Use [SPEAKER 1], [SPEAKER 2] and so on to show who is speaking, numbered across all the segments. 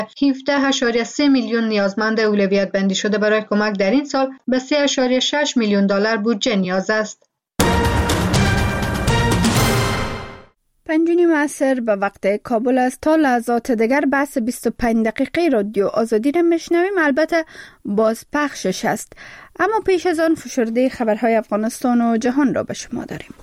[SPEAKER 1] 17.3 میلیون نیازمند اولویت بندی شده برای کمک در این سال به 3.6 میلیون دلار بودجه نیاز است.
[SPEAKER 2] 5:30 عصر به وقت کابل است. تا لحظات دیگر بحث 25 دقیقه رادیو آزادی را میشنویم، البته باز پخشش است، اما پیش از آن فشرده خبرهای افغانستان و جهان را به شما داریم.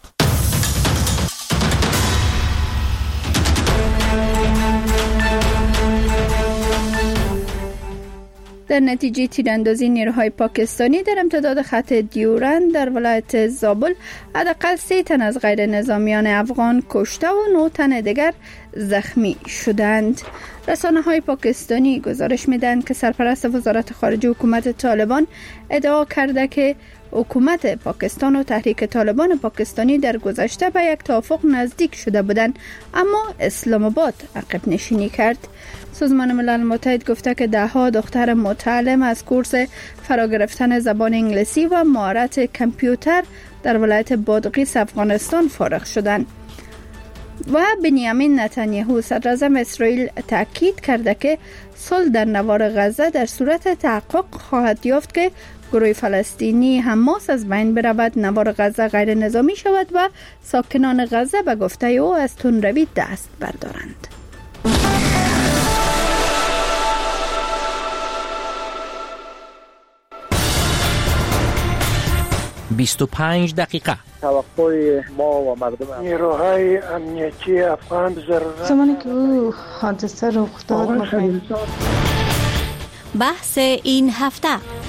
[SPEAKER 2] در نتیجه تیراندازی نیروهای پاکستانی در امتداد خط دیورند در ولایت زابل حداقل 3 تن از غیر نظامیان افغان کشته و 9 تن دیگر زخمی شدند. رسانه‌های پاکستانی گزارش می‌دهند که سرپرست وزارت خارجه حکومت طالبان ادعا کرده که حکومت پاکستان و تحریک طالبان پاکستانی در گذشته به یک توافق نزدیک شده بودند، اما اسلام آباد عقب نشینی کرد. سازمان ملل متحد گفته که 10 دختر متعلم از کورس فرا گرفتن زبان انگلیسی و مهارت کامپیوتر در ولایت بادغیس افغانستان فارغ شدند. و بنیامین نتانیاهو صدر اعظم اسرائیل تاکید کرده که صلح در نوار غزه در صورت تحقق خواهد یافت که گروه فلسطینی حماس از بین برود، نوار غزه غیر نظامی شود و ساکنان غزه به گفته او از تندروی دست بردارند.
[SPEAKER 3] 25 دقیقه.
[SPEAKER 4] توقع ما و مردم
[SPEAKER 5] نیروهای امنیتی افغان ضرورت
[SPEAKER 6] زمانی که او حادثه رخ داد
[SPEAKER 7] بحث این هفته.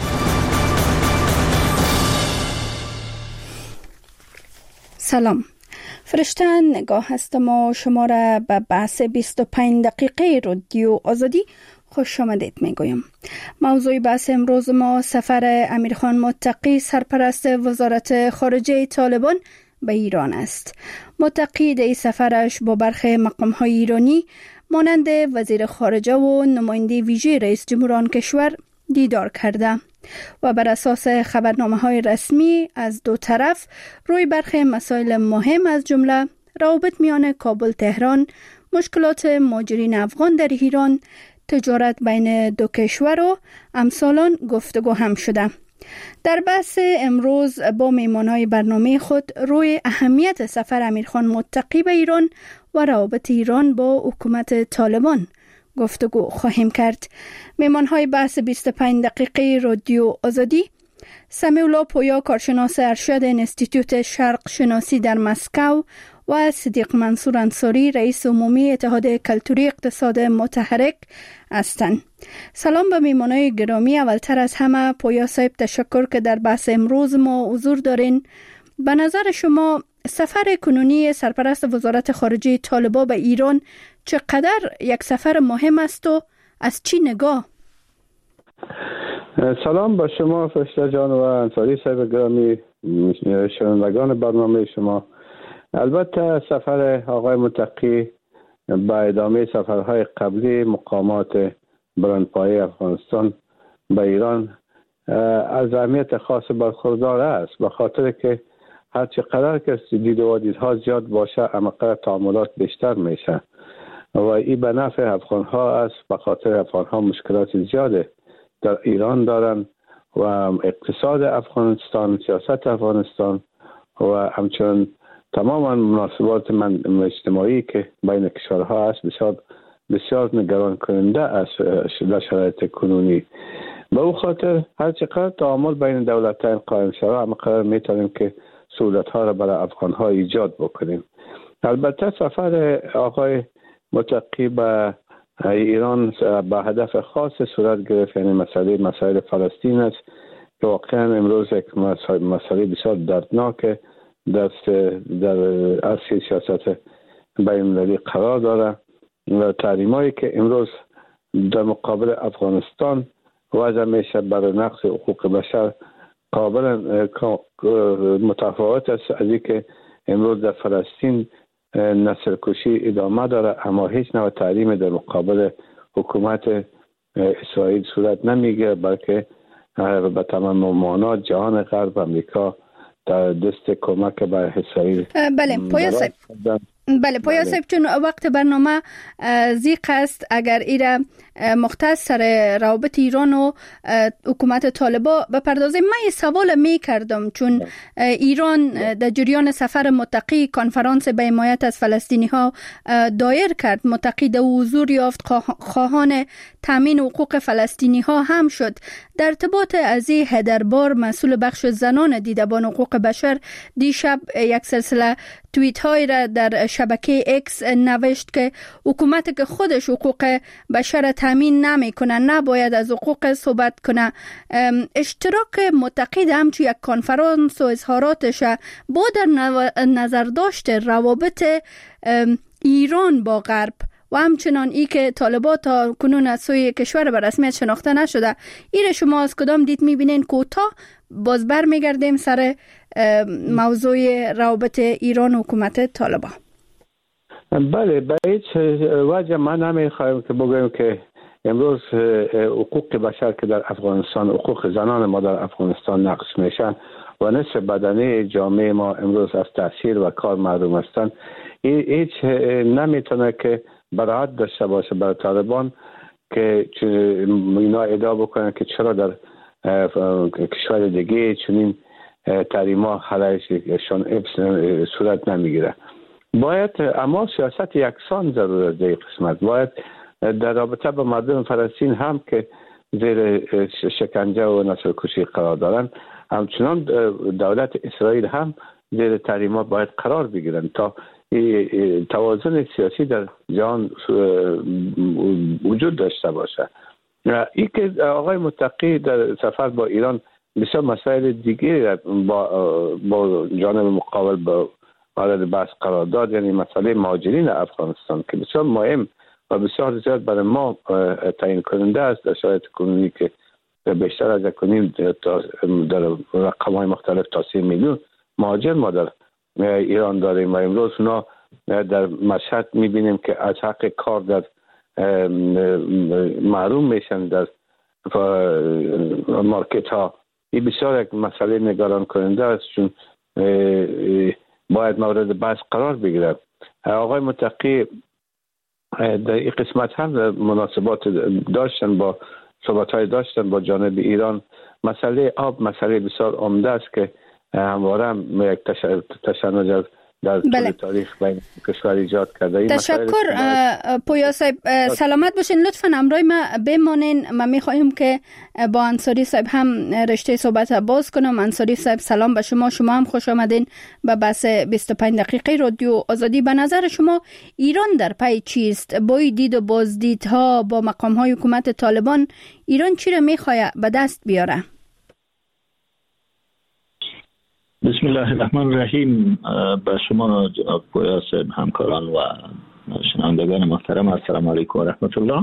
[SPEAKER 2] سلام، فرشته نگاه هستم و شما را به بحث 25 دقیقه رادیو آزادی خوش آمدید میگویم. موضوع بحث امروز ما سفر امیرخان متقی سرپرست وزارت خارجه طالبان به ایران است. متقی در سفرش با برخی مقام‌های ایرانی مانند وزیر خارجه و نماینده ویژه رئیس جمهور آن کشور دیدار کرده و بر اساس خبرنامه‌های رسمی از دو طرف روی برخی مسائل مهم از جمله روابط میان کابل تهران، مشکلات مهاجرین افغان در ایران، تجارت بین دو کشور و امثالان گفتگو هم شده. در بحث امروز با میهمانان برنامه خود روی اهمیت سفر امیرخان متقی به ایران و روابط ایران با حکومت طالبان گفتگو خواهیم کرد. میهمان‌های بحث 25 دقیقه رادیو آزادی: سمیولا پویا، کارشناس ارشد انستیتوت شرق شناسی در مسکو، و صدیق منصور انصاری، رئیس عمومی اتحاد کلتوری اقتصاد متحرک هستند. سلام به میهمانان گرامی. اولتر از همه پویا صاحب تشکر که در بحث امروز ما حضور دارین. به نظر شما سفر کنونی سرپرست وزارت خارجه طالبان به ایران چقدر یک سفر مهم است و از چی نگاه؟
[SPEAKER 8] سلام به شما فرشته جان و انصاری صاحب گرامی، شنوندگان برنامه شما. البته سفر آقای متقی به ادامه سفرهای قبلی مقامات بلندپایه افغانستان به ایران از اهمیت خاص برخوردار است، به خاطر که هر چقدر که دید و دیدها زیاد باشه همقدر تعاملات بیشتر میشه و این به نفع افغان ها است، به خاطر افغان ها مشکلات زیاده در ایران دارن و اقتصاد افغانستان، سیاست افغانستان و همچنین تماما مناسبات اجتماعی که بین کشورها است بسیار نگران کننده است در شرایط کنونی. به او خاطر هر چقدر تعامل بین دولتین قائم شود همقدر میتونیم که سهولت ها را برای افغان ها ایجاد بکنیم. البته سفر آقای متقی به ایران به هدف خاص صورت گرفت، یعنی مسائل فلسطین است که واقعا امروز یک مسئله بسیار دردناک در اصل سیاست بین المللی قرار داره و تحریمایی که امروز در مقابل افغانستان وضع میشه برای نقض حقوق بشر قابل متفاوت است از اینکه امروز در فلسطین نسل کشی ادامه داره، اما هیچ نوع تحریم در مقابل حکومت اسرائیل صورت نمیگیره، بلکه به تمام معنا جهان غرب، امریکا در دست کمک به اسرائیل.
[SPEAKER 2] بله پویا صاحب، بله پویا صاحب، چون وقت برنامه زیق است، اگر ایره مختص سر روابط ایران و حکومت طالبان بپردازیم. من یه سوال می کردم چون ایران در جریان سفر متقی کنفرانس به حمایت از فلسطینی ها دایر کرد. متقی در حضور یافت، خواهان تامین حقوق فلسطینی ها هم شد. در ارتباط از این هدربار مسئول بخش زنان دیدبان حقوق بشر دیشب یک سلسله توییت های را در شبکه اکس نوشت که حکومت که خودش حقوق بشر تامین نمی کنه نباید از حقوق صحبت کنه. اشتراک متقی در همچون یک کنفرانس و اظهاراتش با در نظر داشته روابط ایران با غرب و همچنان ای که طالبان تا کنون از سوی کشور به رسمیت شناخته نشده، این شما از کدام دید میبینین؟ کوتاه باز بر میگردیم سر موضوع روابط ایران و حکومت طالبان.
[SPEAKER 8] بله، به هیچ وجه من نمیخوایم که بگویم که امروز حقوق بشر که در افغانستان، حقوق زنان ما در افغانستان نقض میشن و نصف بدنه جامعه ما امروز از تاثیر و کار محروم هستند. هیچ نمیتونه که براحت داشته باشه برای طالبان که اینا ادعا بکنن که چرا در کشور دیگه چنین تحریما علیهشان صورت نمیگیره. باید اما سیاست یکسان ضرور است. در قسمت باید در رابطه با مردم فلسطین هم که زیر شکنجه و نسل کشی قرار دارن، همچنان دولت اسرائیل هم زیر تحریمات باید قرار بگیرن تا توازن سیاسی در جهان وجود داشته باشه. این که آقای متقی در سفر با ایران بسیار مسائل دیگه با جانب مقابل با وارد بحث قرار داد، یعنی مسئله مهاجرین افغانستان که بسیار مهم و بسیار زیاد برای ما تعیین کننده است در شرایط کنونی که بیشتر از کنیم در رقم‌های مختلف تا 3 میلیون مهاجر ما در ایران داریم و امروز اونا در مشهد میبینیم که از حق کار در محروم میشن در مارکت ها. این بسیار یک مسئله نگران کننده است چون باید مورد بحث قرار بگیرد. آقای متقی در این قسمت هم مناسبات داشتن، با صحبت‌های داشتن با جانب ایران. مسئله آب مسئله بسیار عمده است که همواره یک تشنج در طول تاریخ بین کشور ایجاد کرده.
[SPEAKER 2] تشکر پویا صاحب، سلامت باشین. لطفاً همراه ما بمانین. من می‌خوایم که با انصاری صاحب هم رشته صحبت باز کنم. انصاری صاحب سلام به شما. شما هم خوش آمدین به بحث 25 دقیقه رادیو آزادی. به نظر شما ایران در پی چیست؟ با دید و بازدیدها با مقام‌های حکومت طالبان ایران چی را می‌خواهد به دست بیاره؟
[SPEAKER 9] بسم الله الرحمن الرحیم. به شما جناب پویا صاحب، همکاران و شنوندگان محترم، السلام علیکم و رحمت الله.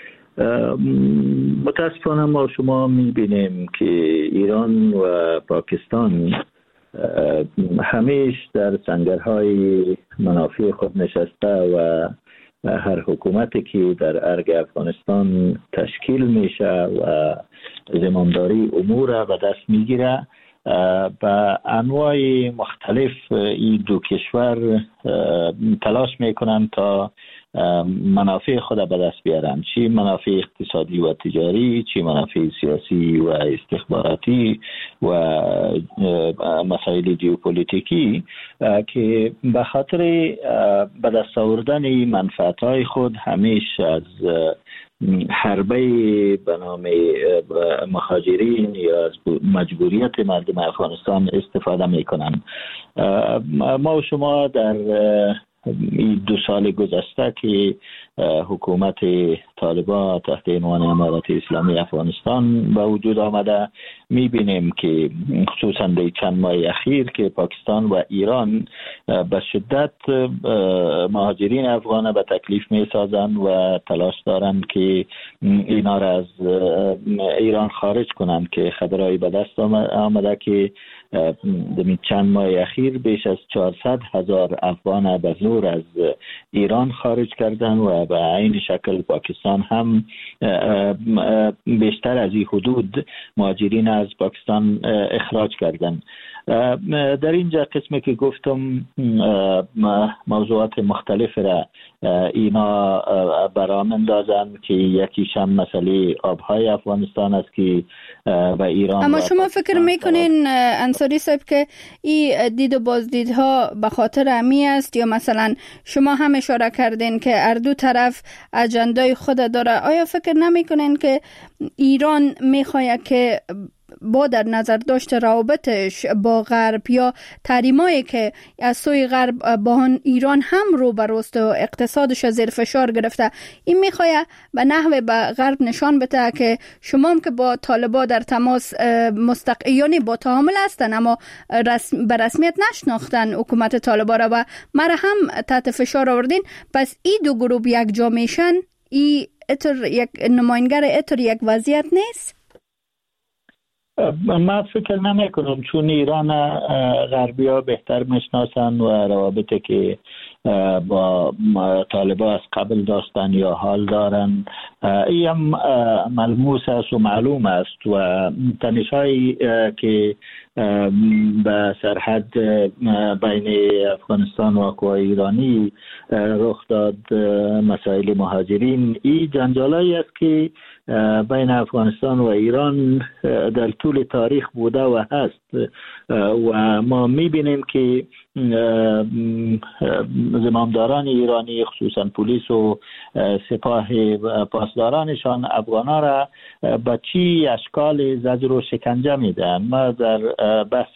[SPEAKER 9] متاسفانه ما شما میبینیم که ایران و پاکستان همیشه در سنگرهای منافع خود نشسته و هر حکومتی که در ارگ افغانستان تشکیل میشه و زمامداری امور را به دست میگیره، به انواع مختلف این دو کشور تلاش میکنن تا منافع خود به دست بیارن، چی منافع اقتصادی و تجاری، چی منافع سیاسی و استخباراتی و مسائل جیوپولیتیکی، که به خاطر به دست آوردن منفعت‌های خود همیشه از حربه به نام مهاجرین یا از مجبوریت مردم افغانستان استفاده میکنن. ما و شما در این 2 سال گذشته که حکومت طالبان تحت عنوان امارت اسلامی افغانستان به وجود آمده میبینیم که خصوصا در چند ماه اخیر که پاکستان و ایران به شدت مهاجرین افغان به تکلیف میسازند و تلاش دارند که اینا را از ایران خارج کنند، که خبرهای به دست آمده که در چند ماه اخیر بیش از 400,000 افغان به زور از ایران خارج کردن و به عین شکل پاکستان هم بیشتر از این حدود مهاجرین از پاکستان اخراج کردن. در اینجا قسمی که گفتم موضوعات مختلف را اینا برام اندازن که یکیش هم مسئله آبهای افغانستان است که و ایران.
[SPEAKER 2] اما شما فکر میکنین انصاری صاحب که این دید و بازدیدها به خاطر امی است یا مثلا شما هم اشاره کردین که هر دو طرف اجندای خود داره؟ آیا فکر نمیکنین که ایران میخواهد که با در نظر داشته روابطش با غرب یا تحریمایی که از سوی غرب با ایران هم رو بروست و اقتصادش زیر فشار گرفته، این میخواه به نحوه به غرب نشان بده که شما هم که با طالبا در تماس یعنی با تعامل هستن اما به رسمیت نشناختن حکومت طالبا را و مرا هم تحت فشار آوردین، پس این دو گروه یک جا میشن، این یک نماینگر اتر یک وضعیت نیست؟
[SPEAKER 9] من فکر نمی کنم، چون ایران غربی ها بهتر میشناسن و روابطی که با طالبا از قبل داشتن یا حال دارن این هم ملموس است و معلوم است و تنش‌هایی که به سرحد بین افغانستان و قوای ایرانی رخ داد، مسائل مهاجرین، این جنجالایی است که بین افغانستان و ایران در طول تاریخ بوده و هست و ما میبینیم که زمامداران ایرانی خصوصا پلیس و سپاه پاسدارانشان افغانا را به چی اشکال زجر و شکنجه میدن. ما در بحث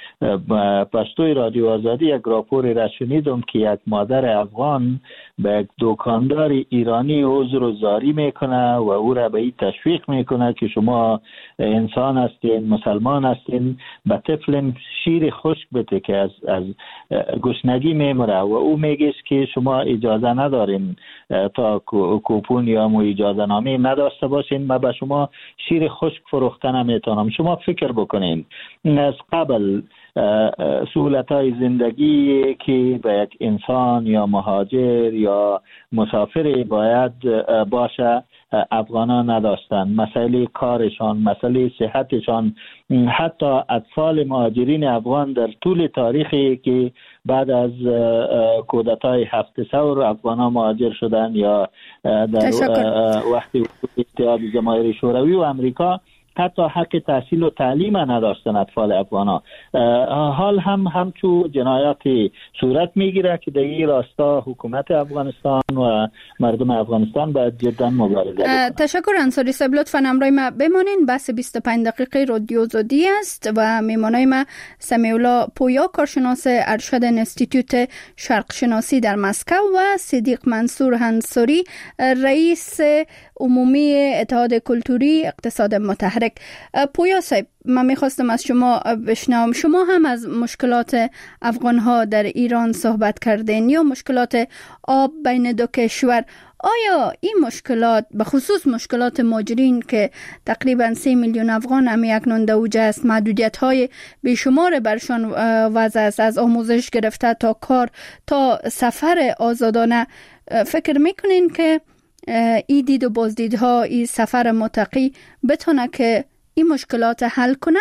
[SPEAKER 9] پشتوی رادیو آزادی یک راپوری را شنیدم که یک مادر افغان به یک دکاندار ایرانی عذر و زاری میکنه و او را به این تشویق میکنه که شما انسان هستین، مسلمان هستین، به طفل شیر خشک بده که از گشنگی میمره و او میگه که شما اجازه ندارین تا کوپون یا اجازه نامه نداشته باشین، ما به شما شیر خشک فروخته نمیتونم. شما فکر بکنین از قبل سهولت‌های زندگی که به یک انسان یا مهاجر یا مسافر باید باشه افغانان نداشتن، مسئله کارشان، مسئله صحتشان. حتی اطفال مهاجرین افغان در طول تاریخی که بعد از کودتای 7 ثور افغانان مهاجر شدن یا در وقتی اتحاد جماهیر شوروی و امریکا حتی حق تحصیل و تعلیم نداشتن اطفال افغانا. حال هم همچو جنایاتی صورت میگیره که در این راستا حکومت افغانستان و مردم افغانستان باید جدا مبارزه بکنن.
[SPEAKER 2] تشکر انصاری صاحب، لطفاً همراه ما بمانین. بحث 25 دقیقه رادیو آزادی است و میمانای ما سمیع الله پویا، کارشناس ارشد انستیتوت شرق شناسی در مسکو و صدیق منصور انصاری، رئیس عمومی اتحاد کلتوری اقتصاد متحرک. پویا صاحب، من میخواستم از شما بشنوم، شما هم از مشکلات افغانها در ایران صحبت کردین یا مشکلات آب بین دو کشور. آیا این مشکلات به خصوص مشکلات مهاجرین که تقریبا 3 میلیون افغان هم اکنون در اوج است، محدودیت های بیشمار برشان وضع است، از آموزش گرفته تا کار تا سفر آزادانه، فکر میکنین که این دید و بازدیدها، این سفر متقی بتونه که این مشکلات حل کنه؟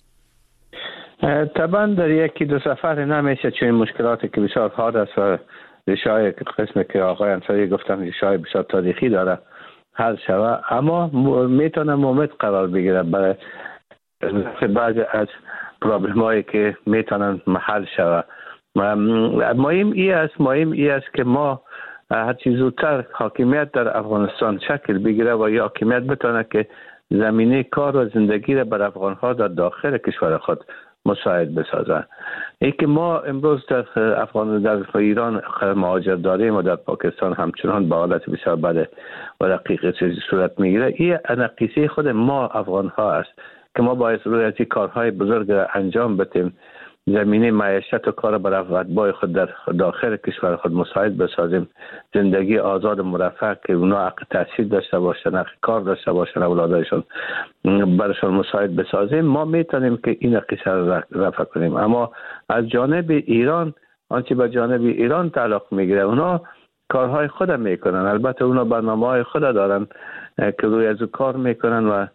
[SPEAKER 8] طبعا در یکی دو سفر نمیشه، چون مشکلاتی که بسیار حاد است و ریشه‌های قسمی که آقای انصاری گفتم ریشه‌های بسیار تاریخی داره حل شود، اما میتونه مومد قرار بگیره برای بعضی از پرابلم‌هایی که میتونن حل شود. مهم ای است که ما هرچی زودتر حاکمیت در افغانستان شکل بگیره و یا حاکمیت بتونه که زمینه کار و زندگی را بر افغانها در داخل کشور خود مساعد بسازن. ای که ما امروز در ایران مهاجر داریم و در پاکستان همچنان به حالت بسیار بد و دقیق چیزی صورت میگیره، این نقیصه خود ما افغانها است که ما باید روی از این کارهای بزرگ انجام بدیم، زمینه معیشت و کار بر اتباع خود در داخل کشور خود مساعد بسازیم، زندگی آزاد و مرفه که اونا حق تحصیل داشته باشن، حق کار داشته باشن، اولادایشون برشان مساعد بسازیم. ما میتونیم که این قصه را رفع کنیم. اما از جانب ایران، آنچه به جانب ایران تعلق میگیره، اونا کارهای خود میکنن. البته اونا برنامه‌های خود دارن که روی از کار میکنن و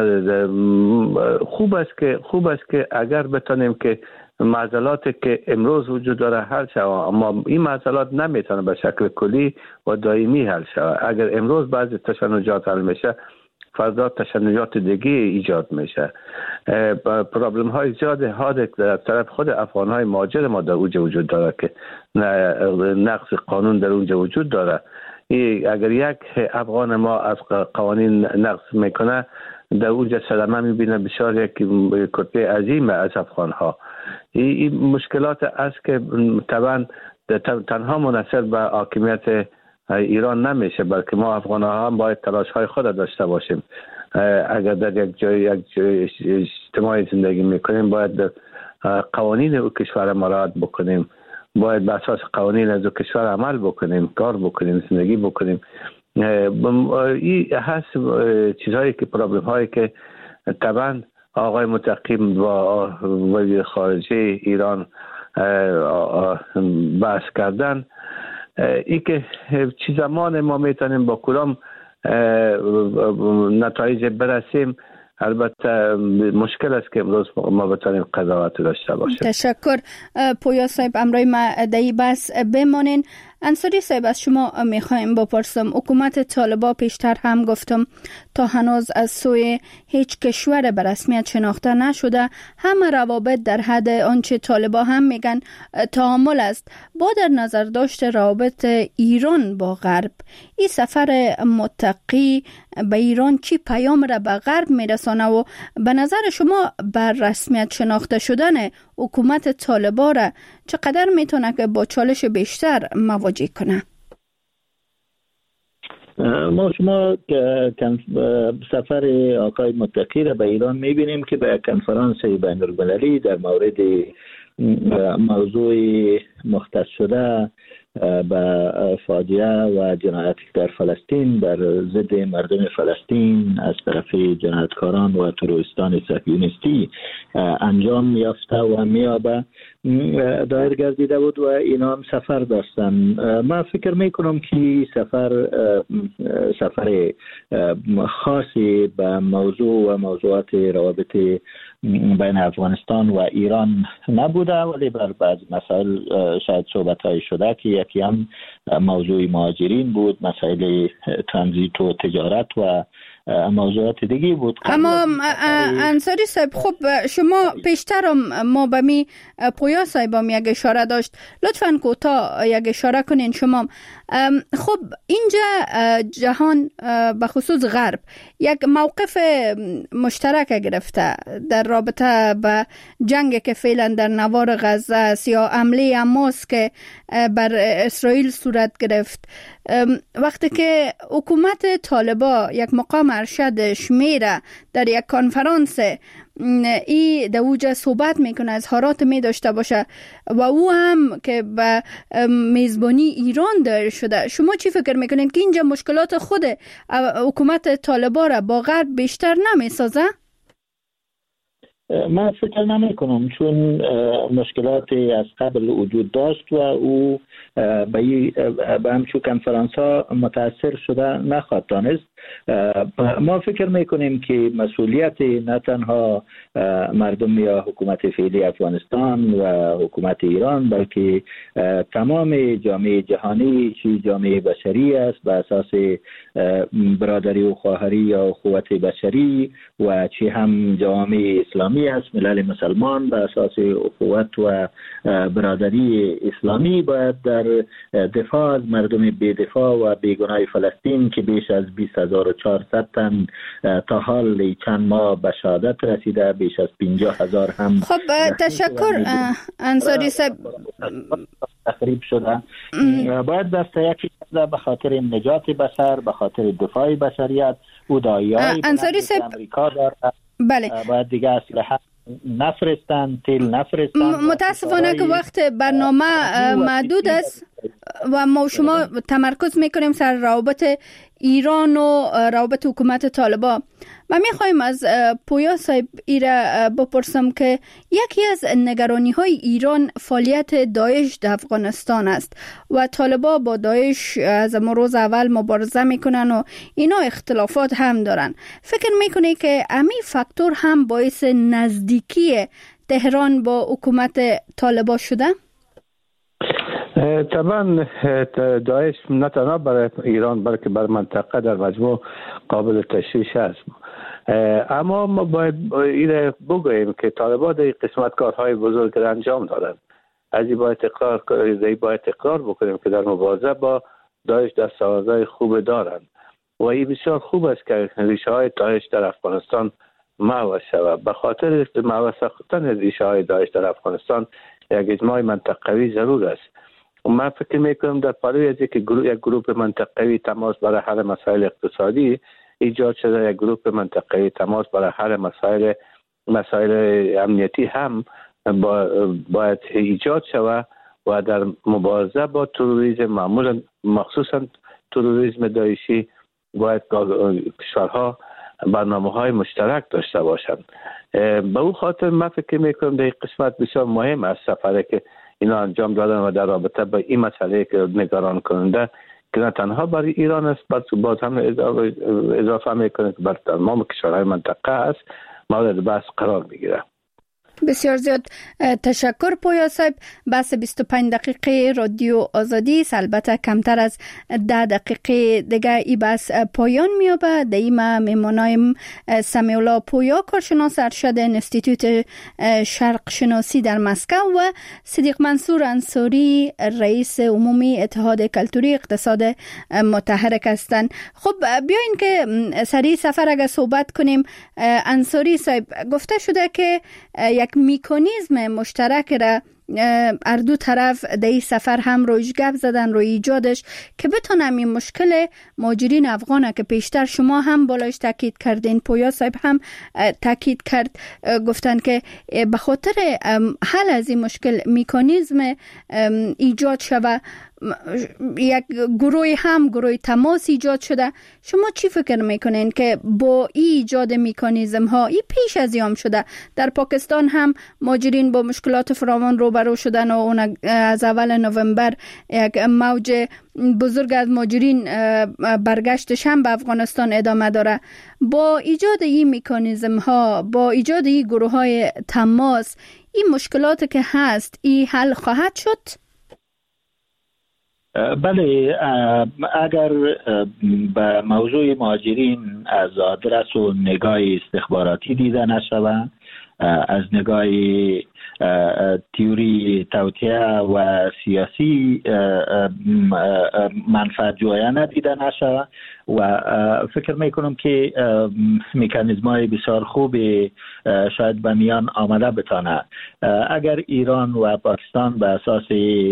[SPEAKER 8] خوب است که اگر بتانیم که معضلاتی که امروز وجود داره حل شود، اما این معضلات نمیتونه به شکل کلی و دائمی حل شود. اگر امروز بعضی تشنجات حل میشه، فردا تشنجات دیگه ایجاد میشه. پرابلم های زیاد در طرف خود افغان های مهاجر ما در اونجا وجود داره که نقض قانون در اونجا وجود داره. اگر یک افغان ما از قوانین نقض میکنه، در اونجا صدمه میبینه بسیار یک کتله عظیم از افغان ها. این مشکلات است که طبعا تنها منحصر به حاکمیت ایران نمیشه، بلکه ما افغان ها هم باید تلاش های خود داشته باشیم. اگر در یک جای اجتماعی زندگی میکنیم، باید قوانین او کشور مراعات بکنیم، باید به اساس قوانین از او کشور عمل بکنیم، کار بکنیم، زندگی بکنیم. این هست چیزهایی که پرابلم هایی که طبعا آقای متقی با وزیر خارجه ایران بحث کردن. ای که چی زمان ما میتونیم با کدام نتایج برسیم، البته مشکل است که امروز ما بتونیم قضاوت داشته باشیم.
[SPEAKER 2] تشکر. پویا صاحب، امروز ما دایی بس بمانین. انصاری صاحب، از شما میخوایم بپرسم، حکومت طالبان پیشتر هم گفتم تا هنوز از سوی هیچ کشور به رسمیت شناخته نشده، همه روابط در حد آنچه طالبان هم میگن تعامل است. با در نظر داشته روابط ایران با غرب، این سفر متقی به ایران چی پیام را به غرب میرسانه و به نظر شما بر رسمیت شناخته شدن حکومت طالبان را چقدر میتونه که با چالش بیشتر مواجه کنه؟
[SPEAKER 9] ما شما سفر آقای متقی را به ایران میبینیم که به کنفرانس بین‌المللی در مورد موضوع مختص شده به فاجعه و جنایت در فلسطین بر ضد مردم فلسطین از طرف جنایتکاران و تروریستان صهیونیستی انجام یافته و میابه دایر گردیده بود و اینا هم سفر داشتن. من فکر میکنم که سفر خاصی به موضوع و موضوعات روابط بین افغانستان و ایران نبوده، ولی بر بعض مسائل شاید صحبت‌های شده که یکی هم موضوع مهاجرین بود، مسائل ترانزیت و تجارت و موضوعات دیگه بود.
[SPEAKER 2] اما انصاری صاحب، خب شما پیشتر ما به می پویا صاحب هم یک اشاره داشت، لطفاً کوتاه یک اشاره کنین شما. خب اینجا جهان به خصوص غرب یک موقف مشترک گرفته در رابطه به جنگ که فعلا در نوار غزه است یا حمله حماس که بر اسرائیل صورت گرفت. وقتی که حکومت طالبان یک مقام ارشد شمیره در یک کنفرانس ای در اوجه صحبت میکنه، اظهارات می داشته باشه و او هم که به میزبانی ایران دایر شده، شما چی فکر میکنید که اینجا مشکلات خود حکومت طالبان را با غرب بیشتر نمیسازه؟
[SPEAKER 9] من فکر نمی کنم، چون مشکلاتی از قبل وجود داشت و او به همچون کنفرانس ها متاثر شده نخواهد دانست. ما فکر میکنیم که مسئولیت نه تنها مردم یا حکومت فعلی افغانستان و حکومت ایران، بلکه تمام جامعه جهانی چی جامعه بشری است به اساس برادری و خواهری یا اخوت بشری و چی هم جامعه اسلامی است، ملل مسلمان به اساس اخوت و برادری اسلامی باید در دفاع از مردم بی‌دفاع و بیگناه فلسطین که بیش از 20,400 تن تا حال چند ماه به شهادت رسیده، بیش از 50,000 هم
[SPEAKER 2] خب تشکر انصاری صاحب
[SPEAKER 9] تخریب شده. باید دست یکی به خاطر نجات بشر، به خاطر دفاع بشریت او دایای
[SPEAKER 2] انصاری صاحب
[SPEAKER 9] امریکا داره.
[SPEAKER 2] بله،
[SPEAKER 9] باید دیگه اسلحه نفرستن، تیل نفرستن.
[SPEAKER 2] متاسفانه که وقت برنامه محدود است و ما شما تمرکز میکنیم سر روابط ایران و روابط حکومت طالبان. ما میخوایم از پویا صاحب ایره بپرسم که یکی از نگرانی های ایران فعالیت داعش در افغانستان است و طالبان با داعش از روز اول مبارزه میکنن و اینا اختلافات هم دارن. فکر میکنی که همین فاکتور هم باعث نزدیکی تهران با حکومت طالبان شده؟
[SPEAKER 8] طبعا داعش نه تنها برای ایران بلکه بر منطقه در مجموع قابل تشویش است. اما ما باید این بگوییم که طالبان در قسمت کارهای بزرگ را انجام دادند. از این باید اقرار بکنیم که در مبارزه با داعش دستاوردهای خوب دارند و این بسیار خوب است که ریشه های داعش در افغانستان محو شود. به خاطر محو ساختن ریشه های داعش در افغانستان یک اجماع منطقوی ضرور است. من فکر میکنم در پالوی از یک گروه منطقوی تماس برای حل مسائل اقتصادی ایجاد شده، یک گروه منطقوی تماس برای حل مسائل امنیتی هم باید ایجاد شود و در مبارزه با تروریسم، معمولا مخصوصا تروریسم داعشی، باید کشورها برنامه‌های مشترک داشته باشند. به او خاطر من فکر میکنم در این قسمت بسیار مهم است سفری که اینا انجام دادن و در رابطه با این مسئله که نگران کننده که نه تنها برای ایران است بلکه باز هم اضافه میکنه که برای تمام کشورهای منطقه است مورد بحث قرار میگیره.
[SPEAKER 2] بسیار زیاد تشکر پویا صاحب. بحث 25 دقیقه رادیو آزادی البته کمتر از 10 دقیقه دیگه این بحث پایان میابه. در این میمونایم سمیع الله پویا، کارشناس ارشد انستیتوت شرق شناسی در مسکو و صدیق منصور انصاری رئیس عمومی اتحاد کلتوری اقتصاد متحرک هستند. خب بیاین که سری سفر اگه صحبت کنیم. انصاری صاحب، گفته شده که یک میکانیزم مشترک را هر دو طرف در این سفر هم رویش گپ زدن روی ایجادش که بتونم این مشکل مهاجرین افغانه که پیشتر شما هم بالایش تاکید کردین، پویا صاحب هم تاکید کرد، گفتن که به خاطر حل از این مشکل میکانیزم ایجاد شده، یک گروه تماس ایجاد شده. شما چی فکر میکنین که با ایجاد میکانیزم ها این پیش از ایام شده؟ در پاکستان هم مهاجرین با مشکلات فراوان روبرو شدن و اون از اول نوامبر یک موج بزرگ از مهاجرین برگشتش هم به افغانستان ادامه داره. با ایجاد این میکانیزم ها، با ایجاد این گروه های تماس، این مشکلات که هست این حل خواهد شد؟
[SPEAKER 9] بله، اگر به موضوع مهاجرین از آدرس و نگاه استخباراتی دیده نشود، از نگاه تئوری توطئه و سیاسی منفعت جویانه دیده نشود و فکر میکنم که مکانیزم‌های بسیار خوب شاید به میان آمده بتانه. اگر ایران و پاکستان به اساس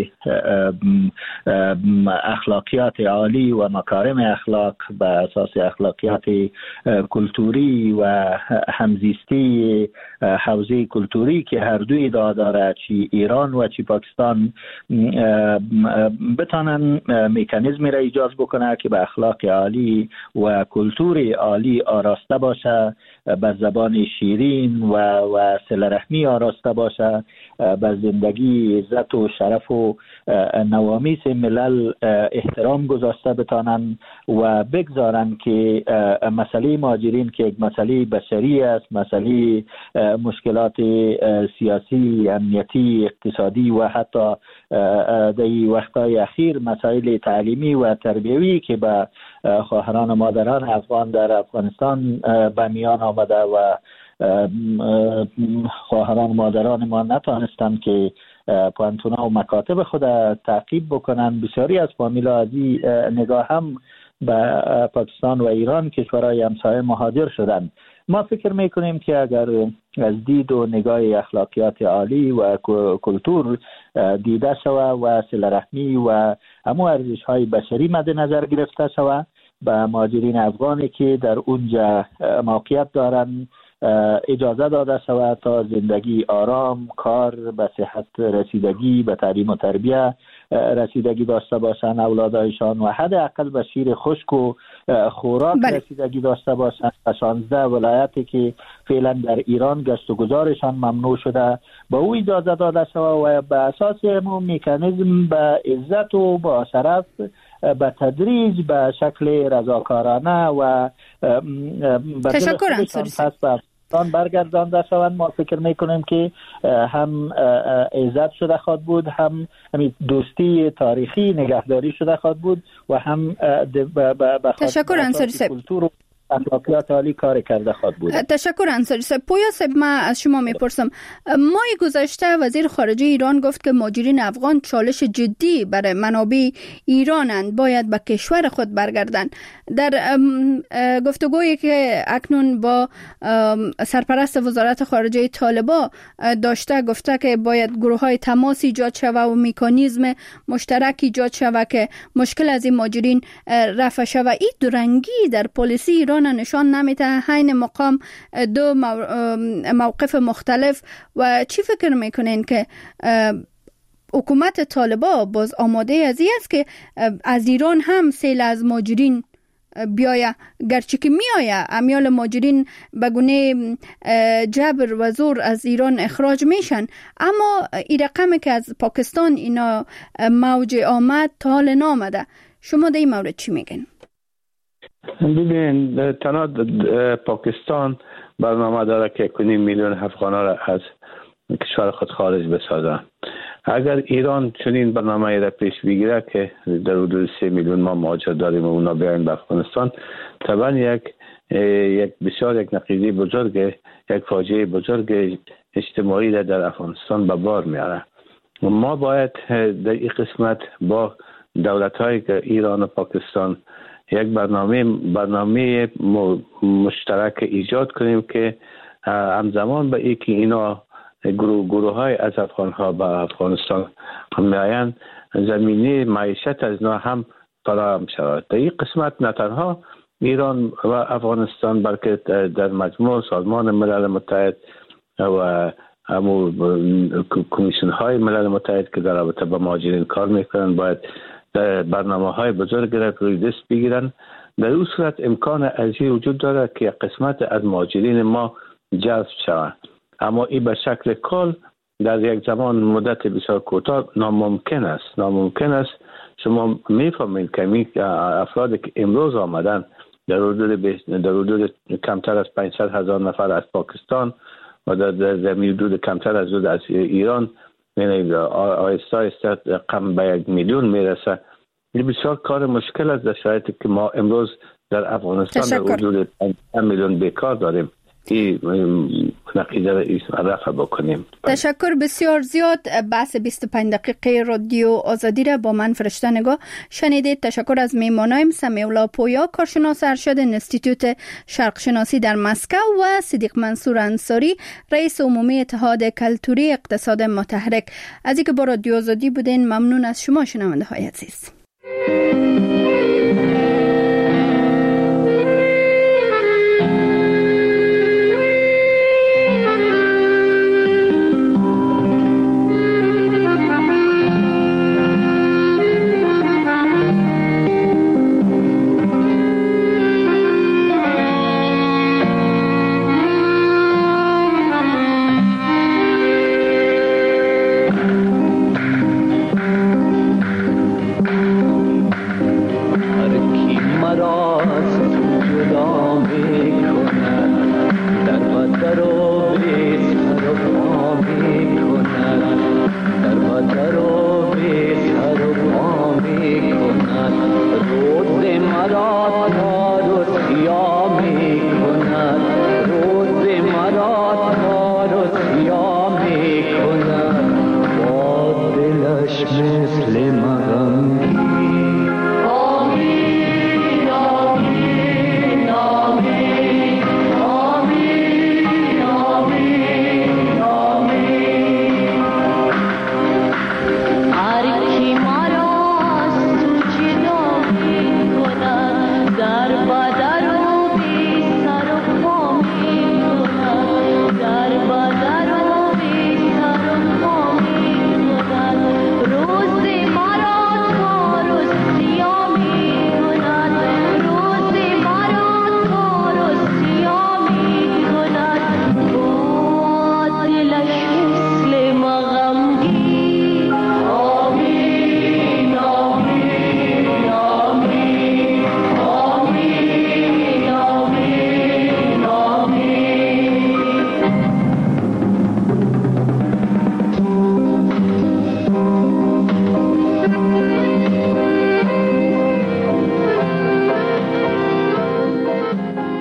[SPEAKER 9] اخلاقیات عالی و مکارم اخلاق، به اساس اخلاقیات کلتوری و همزیستی حوزه کلتوری که هر دوی داره، چی ایران و چی پاکستان، بتانن مکانیزمی را ایجاد بکنه که به اخلاق عالی و کلتور عالی آراسته باشه، به زبان شیرین و صله رحمی آراسته باشه، به زندگی، عزت و شرف و نوامیس ملل احترام گذاشته بتانن و بگذارن که مسئله مهاجرین که یک مسئله بشری است، مسئله مشکلات سیاسی، امنیتی، اقتصادی و حتی در وقتهای اخیر مسائل تعلیمی و تربیوی که به خواهران و مادران افغان در افغانستان به میان آمده و خواهران و مادران ما نتوانستند که پانتونا و مکاتب خود تعقیب بکنن. بسیاری از فامیلا از این نگاه هم به پاکستان و ایران کشورهای همسایه مهاجر شدند. ما فکر میکنیم که اگر از دید و نگاه اخلاقیات عالی و کلتور دیده شود و صله رحمی و همه ارزش‌های بشری مد نظر گرفته شود، به مهاجرین افغانی که در اونجا موقعیت دارند اجازه داده شود تا زندگی آرام، کار، به صحت رسیدگی، به تعلیم و تربیه رسیدگی داشته باشند اولادایشان و حداقل به شیر خشک و خوراک رسیدگی داشته باشند. 16 ولایتی که فعلا در ایران گشت و گذارشان ممنوع شده به او اجازه داده شود و به اساس همون میکانیزم به عزت و با شرف به تدریج به شکل رضاکارانه و
[SPEAKER 2] تشکر انصاری
[SPEAKER 9] برگردانده شوند. ما فکر میکنیم که هم عزت شده خواهد بود، هم دوستی تاریخی نگهداری شده خواهد بود و هم
[SPEAKER 2] تشکر انصاری صاحب
[SPEAKER 9] اخلاقیات عالی کار کرده خواهد بود.
[SPEAKER 2] تشکر انصاری صاحب. پویا صاحب، من از شما میپرسم، ماه گذشته وزیر خارجه ایران گفت که مهاجرین افغان چالش جدی برای منابع ایرانند، باید به کشور خود برگردند. در گفتگویی که اکنون با سرپرست وزارت خارجه طالبان داشته، گفته که باید گروه‌های تماس ایجاد شود و مکانیزم مشترک ایجاد شود که مشکل از این مهاجرین رفع شود. این دورنگی در پالیسی ایران نشان نمیده، حین مقام دو موقف مختلف. و چی فکر میکنین که حکومت طالبان باز آماده از این است که از ایران هم سیل از مهاجرین بیایه، گرچه که میایه امیال مهاجرین به گونه جبر و زور از ایران اخراج میشن، اما این رقمی که از پاکستان اینا موج آمد تا حال نامده. شما در این مورد چی میگن؟
[SPEAKER 8] ببین، تنها پاکستان برنامه داره که 1.5 میلیون افغانا را از کشور خود خارج بسازه. اگر ایران چنین برنامه را پیش بگیره که در حدود 3 میلیون ما مهاجر داریم و اونا بیاین به افغانستان، طبعا یک بسیار نقیضه بزرگ، یک فاجعه بزرگ اجتماعی را در افغانستان به بار میاره. ما باید در این قسمت با دولت‌های ایران و پاکستان یک برنامه مشترک ایجاد کنیم که همزمان به اینکه اینا گروه‌های از افغان‌ها به افغانستان میآیند، زمینه معیشت از اینا هم فراهم شود. در این قسمت نه تنها ایران و افغانستان بلکه در مجموع سازمان ملل متحد و کمیسیون های ملل متحد که در رابطه با مهاجرین کار میکنن باید برنامه‌های بزرگ را روی دست بگیرن. در این صورت امکان ازی وجود داره که قسمت از مهاجرین ما جذب شود، اما این به شکل کل در یک زمان مدت بسیار کوتاه ناممکن است. شما میفهمید که افرادی که امروز آمدن در حدود کمتر از 500,000 نفر از پاکستان و در حدود کمتر از ایران، یعنی آهسته رقم به 1 میلیون میرسه. این بسیار کار مشکل است در شرایطی که ما امروز در افغانستان در حدود 5 میلیون بیکار داریم. این نقیده را رفع بکنیم.
[SPEAKER 2] تشکر بسیار زیاد. بحث 25 دقیقه رادیو آزادی را با من فرشته نگاه شنیدید. تشکر از میمانایم سمیع الله پویا، کارشناس ارشد انستیتوت شرق شناسی در مسکو و صدیق منصور انصاری، رئیس عمومی اتحاد کلتوری اقتصاد متحرک. از اینکه با رادیو آزادی بودین ممنون از شما شنونده های عزیز.